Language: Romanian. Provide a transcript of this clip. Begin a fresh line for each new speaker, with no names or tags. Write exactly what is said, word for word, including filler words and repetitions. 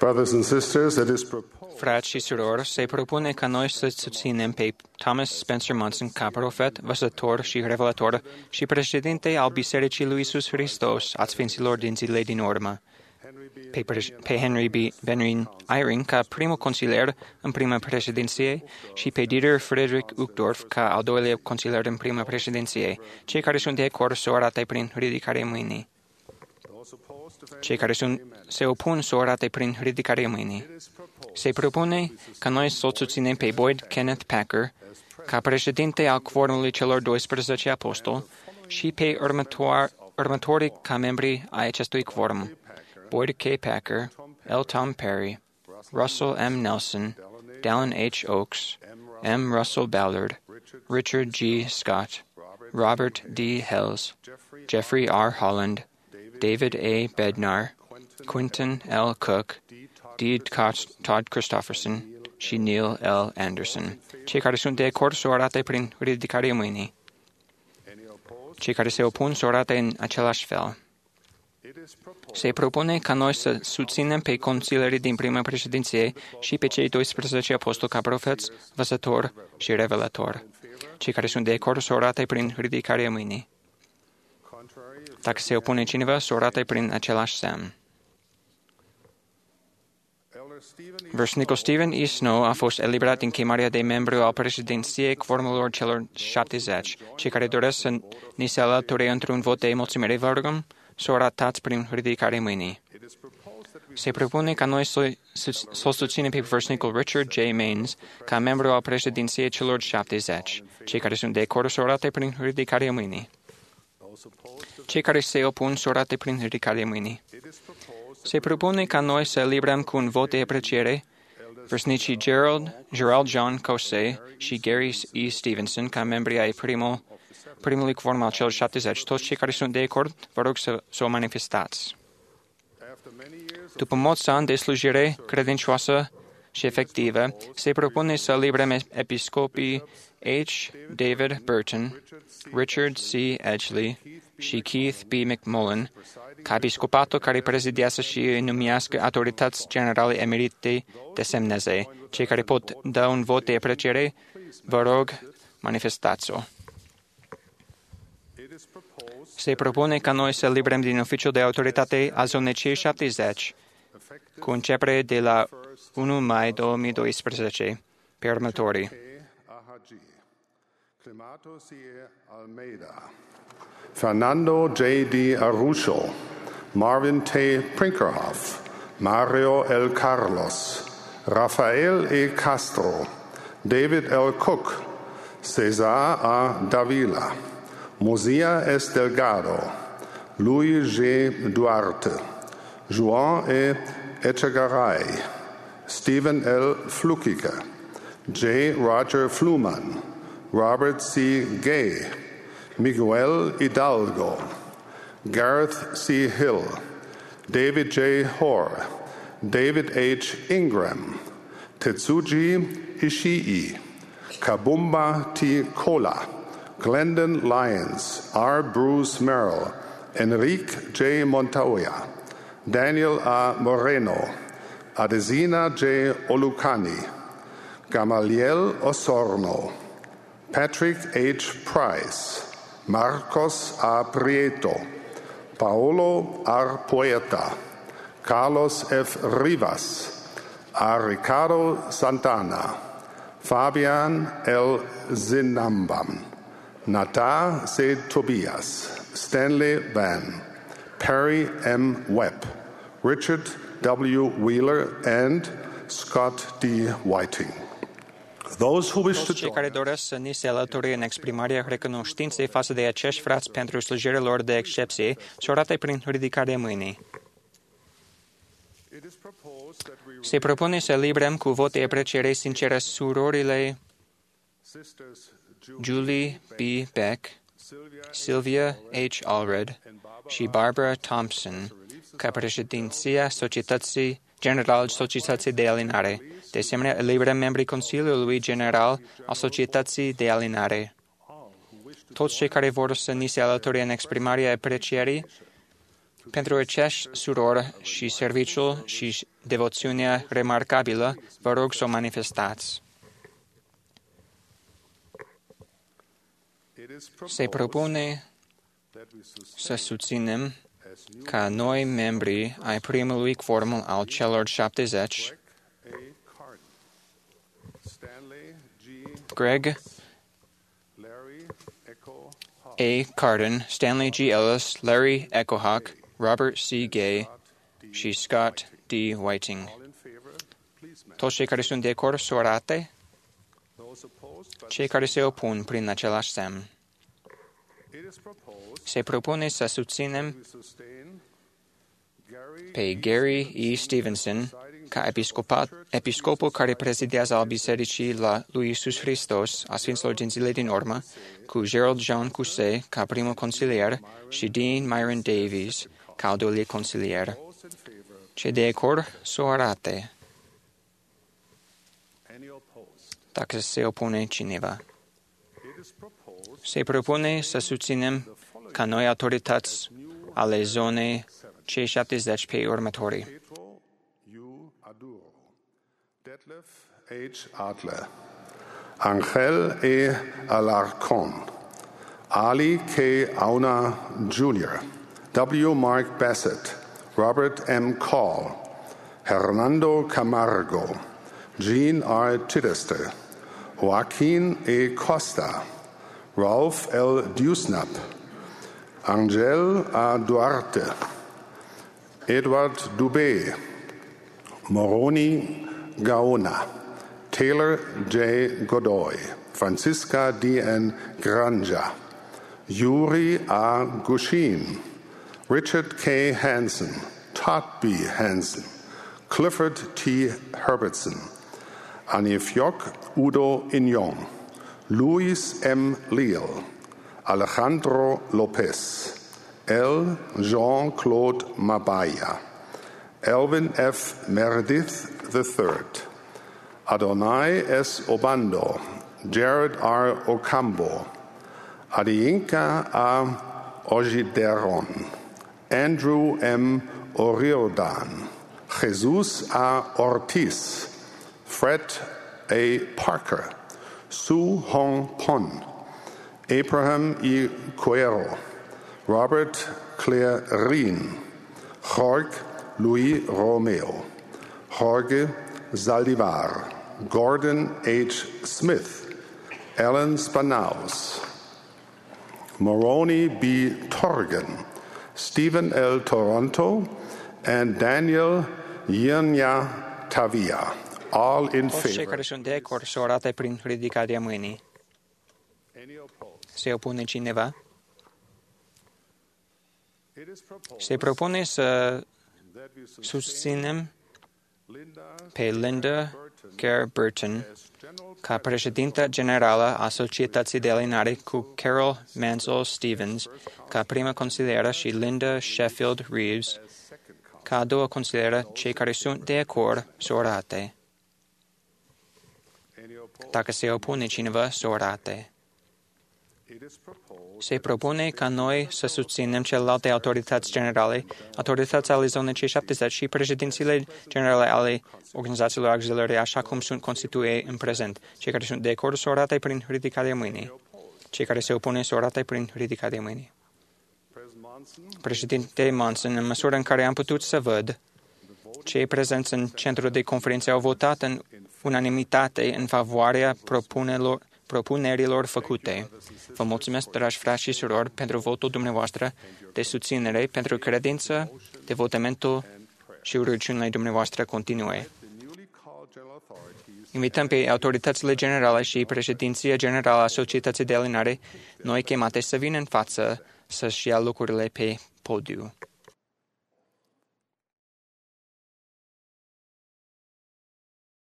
Brothers and sisters, it is proposed
Frați și surori, se propune ca noi să susținem pe Thomas Spencer Monson ca profet, văzător și revelator și președinte al Bisericii lui Iisus Hristos a Sfinților din zilele din urmă, pe, pe Henry B. Benrin Eyring ca primul consilier în prima președinție și pe Dieter Friedrich Uchtdorf ca al doilea consilier în prima președinție. Cei care sunt de acord să o arate prin ridicarea mâinii. Cei care sunt, se opun să o arate prin ridicarea mâinii. Se propune ca noi să-l susținem pe Boyd Kenneth Packer ca președinte al quorumului celor doisprezece apostoli și pe următorii ca membri ai acestui quorum: Boyd K. Packer, L. Tom Perry, Russell M. Nelson, Dallin H. Oaks, M. Russell Ballard, Richard G. Scott, Robert D. Hales, Jeffrey R. Holland, David A. Bednar, Quinton L. Cook, D. Todd Christofferson și Neil L. Anderson. Cei care sunt de acord să o arate prin ridicarea mâinii. Cei care se opun să o arate în același fel. Se propune ca noi să susținem pe consilierii din prima președinție și pe cei doisprezece apostoli ca profeți, văzător și revelator. Cei care sunt de acord să o arate prin ridicarea mâinii. Dacă se opune cineva, să o arate prin același semn. Vârstnicul Stephen E. Snow a fost eliberat din chemarea de membru al președinției quorumului celor șaptezeci. Cei care doresc să ni se alăture într-un vot de mulțumire, vă rugăm să o aratați prin ridicarea mâinii. Se propune ca noi să o susținem pe vârstnicul Richard J. Maines ca membru al președinției celor șaptezeci. Cei care sunt de acord să o arate prin ridicarea mâinii. Cei care se opun să o arate prin ridicarea mâinii. Se propune ca noi să eliberăm cu un vot de apreciere vârstnicii Gerald, Gerald John Cose și Gary E. Stevenson ca membri ai primul, primului quorum al celor șaptezeci. Toți cei care sunt de acord, vă rog să, să o manifestați. După mulți ani de slujire credincioasă și efectivă, se propune să eliberăm episcopii H. David Burton, Richard C. Edgley și Keith B. McMullen ca episcopatul care prezidează și numească autorități generale emerite desemneze. Cei care pot da un vot de apreciere, vă rog, manifestați-o. Se propune ca noi să eliberăm din oficiul de autoritate a zonei C șaptezeci, cu începere de la unu mai două mii doisprezece, pe următorii:
Clemato C. Almeida, Fernando J. D. Arusho, Marvin T. Prinkerhoff, Mario L. Carlos, Rafael E. Castro, David L. Cook, Cesar A. Davila, Mozia S. Delgado, Luis G. Duarte, Juan E. Echegaray, Stephen L. Flukiger, J. Roger Fluman, Robert C. Gay, Miguel Hidalgo, Gareth C. Hill, David J. Hoare, David H. Ingram, Tetsuji Ishii, Kabumba T. Kola, Glendon Lyons, R. Bruce Merrill, Enrique J. Montoya, Daniel A. Moreno, Adesina J. Olucani, Gamaliel Osorno, Patrick H. Price, Marcos A. Prieto, Paolo R. Poeta, Carlos F. Rivas, A. Ricardo Santana, Fabian L. Zinambam, Nata C. Tobias, Stanley Van, Perry M. Webb, Richard W. Wheeler, and Scott D. Whiting. Those who wish to
Toți cei care doresc să ni se alăture în exprimarea recunoștinței față de acești frați pentru slujirea lor de excepție, să o arate prin ridicarea mâinii. Se propune să eliberăm cu vot de apreciere sinceră surorile Julie B. Beck, Sylvia H. Allred și Barbara Thompson ca președinția Societății General Societății de Alinare. De asemenea, eliberăm membrii Consiliului General al Societății de Alinare. Toți cei care vor să ni se alăture în exprimarea aprecierii, Pentru aceeași suroră și serviciul și devoțiunea remarcabilă, vă rog să o manifestați. Se propune să susținem ca noi membri ai primului quorum al celor șaptezeci, Greg A. Carden, Stanley G. Ellis, Larry Echohawk, Robert C. Gay și Scott D. Whiting. Toți cei care sunt de acord să o arate? Cei care se opun prin același semn. Se propune să susținem pe Gary E. Stevenson ca episcopul care prezidează al Bisericii la lui Iisus Hristos a Sfinților din zile din urmă, cu Gerald John Cusey ca primul consilier și Dean Myron Davies ca al doilea consilier. Cei de acord să o arate. Dacă se opune cineva. Se propune să susținem ca noi autorități ale zonei cei șaptezeci pe următorii.
Detlef H. Adler, Angel E. Alarcon, Ali K. Auna Junior, W. Mark Bassett, Robert M. Call, Hernando Camargo, Jean R. Chichester, Joaquin E. Costa, Ralph L. Dusnap, Angel A. Duarte, Edward Dubé, Moroni Gaona, Taylor J. Godoy, Francisca D. N. Granja, Yuri A. Gushin, Richard K. Hansen, Todd B. Hansen, Clifford T. Herbertson, Anifiok Udo Inyong, Luis M. Leal, Alejandro Lopez, L. Jean-Claude Mabaya, Elvin F. Meredith the third, Adonai S. Obando, Jared R. Ocambo, Adiyinka A. Ojideron, Andrew M. Oriodan, Jesus A. Ortiz, Fred A. Parker, Su Hong Pon, Abraham E. Cuero, Robert Claire Rien, Jorge Luis Romeo, Jorge Zaldivar, Gordon H. Smith, Alan Spanaus, Moroni B. Torgan, Stephen L. Toronto, and Daniel Yenya Tavia, all in
Toți cei
favor.
care sunt de acord să o arate prin ridicarea mâinii. Se opune cineva? Se propune să susținem pe Linda Kerr Burton ca președintă generală a Societății de Alinare, cu Carol Mansell Stevens ca prima consilieră și Linda Sheffield Reeves ca a doua consilieră. Cei care sunt de acord să o arate. Dacă se opune cineva, să o arate. Se propune ca noi să susținem celelalte autorități generale, autorități ale zonei C șaptezeci și președințiile generale ale organizațiilor auxiliare, așa cum sunt constituite în prezent. Cei care sunt de acord să o arate prin ridicarea mâinii. Cei care se opune să o arate prin ridicarea mâinii. Președinte Monson, în măsură în care am putut să văd, cei prezenți în centrul de conferințe au votat în unanimitate în favoarea propunerilor propunerilor făcute. Vă mulțumesc, dragi frați și surori, pentru votul dumneavoastră de susținere, pentru credință, devotamentul și rugăciunile dumneavoastră continue. Invităm pe autoritățile generale și președinția generală a Societății de Alinare, noi chemate să vină în față să-și ia lucrurile pe podium.